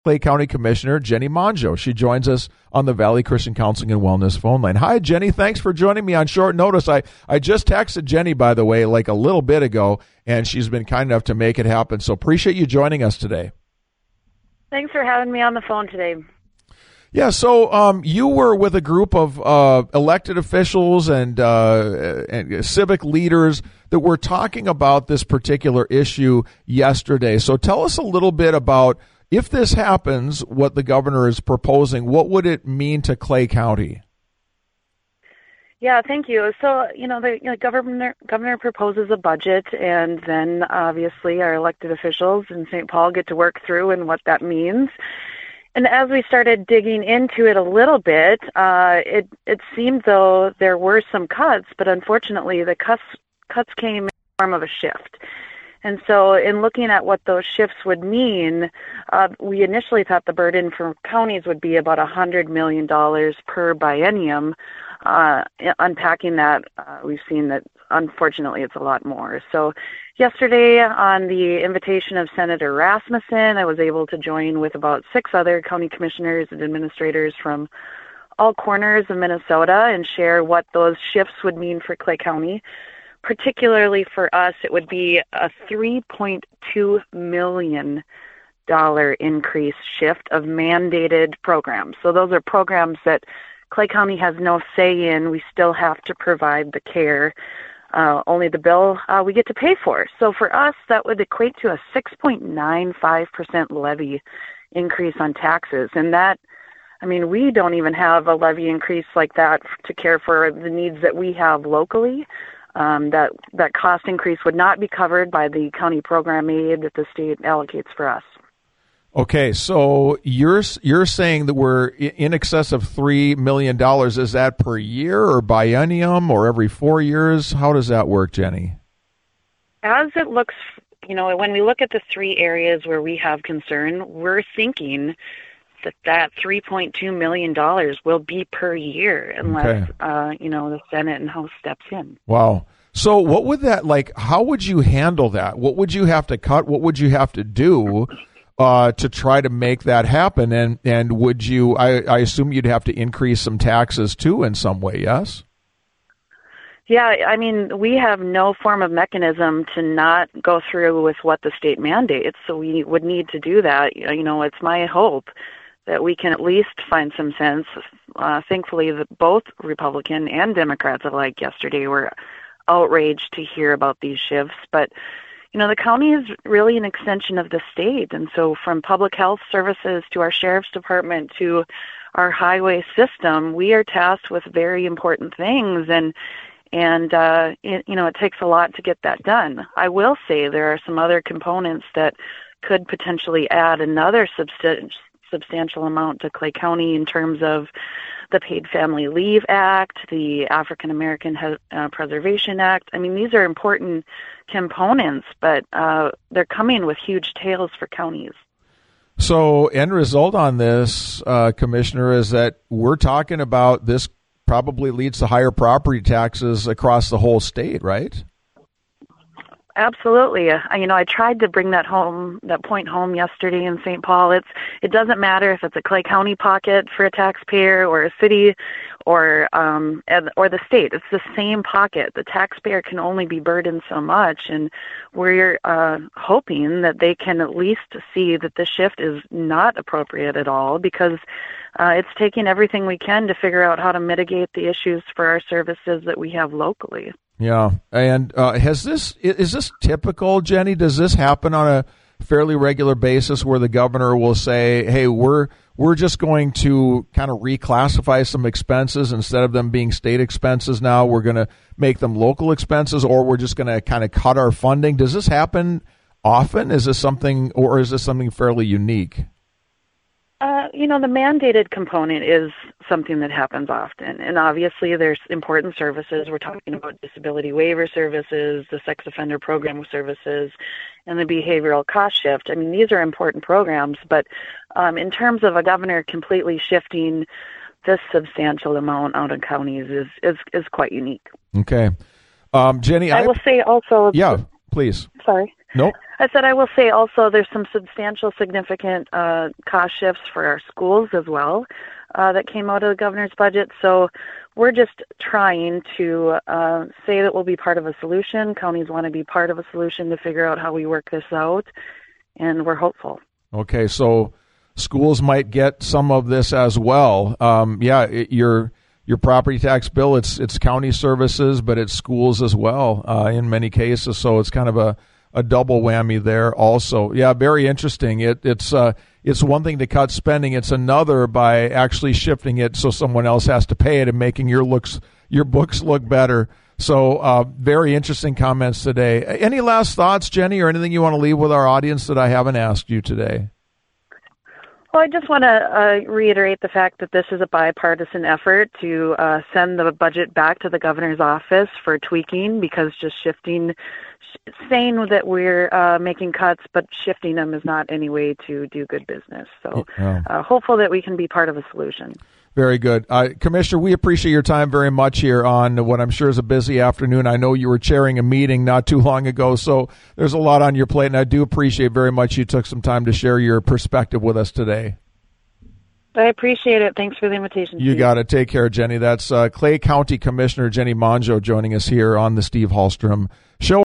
Clay County Commissioner Jenny Monjo. She joins us on the Valley Christian Counseling and Wellness phone line. Hi, Jenny. Thanks for joining me on short notice. I just texted Jenny, by the way, like a little bit ago, and she's been kind enough to make it happen. So appreciate you joining us today. Thanks for having me on the phone today. Yeah, so you were with a group of elected officials and civic leaders that were talking about this particular issue yesterday. So tell us a little bit about, if this happens, what the governor is proposing. What would it mean to Clay County? Yeah, thank you. So, the governor proposes a budget, and then obviously our elected officials in St. Paul get to work through and what that means. And as we started digging into it a little bit, it seemed though there were some cuts, but unfortunately the cuts came in the form of a shift. And so in looking at what those shifts would mean, we initially thought the burden for counties would be about $100 million per biennium. Unpacking that, we've seen that unfortunately it's a lot more. So yesterday, on the invitation of Senator Rasmussen, I was able to join with about 6 other county commissioners and administrators from all corners of Minnesota and share what those shifts would mean for Clay County. Particularly for us, it would be a $3.2 million increase shift of mandated programs. So those are programs that Clay County has no say in. We still have to provide the care. Only the bill we get to pay for. So for us, that would equate to a 6.95% levy increase on taxes. And that, we don't even have a levy increase like that to care for the needs that we have locally. That cost increase would not be covered by the county program aid that the state allocates for us. Okay, so you're saying that we're in excess of $3 million. Is that per year or biennium or every 4 years? How does that work, Jenny? As it looks, when we look at the 3 areas where we have concern, we're thinking that $3.2 million will be per year unless, the Senate and House steps in. Wow. So what would that, how would you handle that? What would you have to cut? What would you have to do to try to make that happen? And would you, I assume you'd have to increase some taxes too in some way, yes? Yeah, we have no form of mechanism to not go through with what the state mandates, so we would need to do that. It's my hope that we can at least find some sense. Thankfully, both Republican and Democrats alike yesterday were outraged to hear about these shifts. But, the county is really an extension of the state. And so from public health services to our sheriff's department to our highway system, we are tasked with very important things. And it takes a lot to get that done. I will say there are some other components that could potentially add another substantial amount to Clay County in terms of the Paid Family Leave Act, the African American Preservation Act. These are important components, but they're coming with huge tails for counties. So end result on this, Commissioner, is that we're talking about this probably leads to higher property taxes across the whole state, right? Absolutely. I tried to bring that point home yesterday in St. Paul. It doesn't matter if it's a Clay County pocket for a taxpayer or a city or the state. It's the same pocket. The taxpayer can only be burdened so much, and we're hoping that they can at least see that the shift is not appropriate at all, because it's taking everything we can to figure out how to mitigate the issues for our services that we have locally. Yeah, and is this typical, Jenny? Does this happen on a fairly regular basis where the governor will say, hey, we're just going to kind of reclassify some expenses, instead of them being state expenses now, we're going to make them local expenses, or we're just going to kind of cut our funding? Does this happen often? Is this something fairly unique? The mandated component is something that happens often. And obviously there's important services. We're talking about disability waiver services, the sex offender program services, and the behavioral cost shift. These are important programs, but in terms of a governor completely shifting this substantial amount out of counties is quite unique. Okay. Jenny, I will say also... Yeah, please. Sorry. Nope. I said I will say also there's some substantial, significant cost shifts for our schools as well that came out of the governor's budget. So we're just trying to say that we'll be part of a solution. Counties want to be part of a solution to figure out how we work this out, and we're hopeful. Okay, so schools might get some of this as well. Your property tax bill, it's county services, but it's schools as well in many cases. So it's kind of a double whammy there also. Yeah, very interesting. It's one thing to cut spending. It's another by actually shifting it so someone else has to pay it and making your books look better. So very interesting comments today. Any last thoughts, Jenny, or anything you want to leave with our audience that I haven't asked you today? Well, I just want to reiterate the fact that this is a bipartisan effort to send the budget back to the governor's office for tweaking, because just saying that we're making cuts, but shifting them is not any way to do good business. So hopeful that we can be part of a solution. Very good. Commissioner, we appreciate your time very much here on what I'm sure is a busy afternoon. I know you were chairing a meeting not too long ago, so there's a lot on your plate, and I do appreciate very much you took some time to share your perspective with us today. I appreciate it. Thanks for the invitation. You got it. Take care, Jenny. That's Clay County Commissioner Jenny Mongeau joining us here on the Steve Hallstrom Show.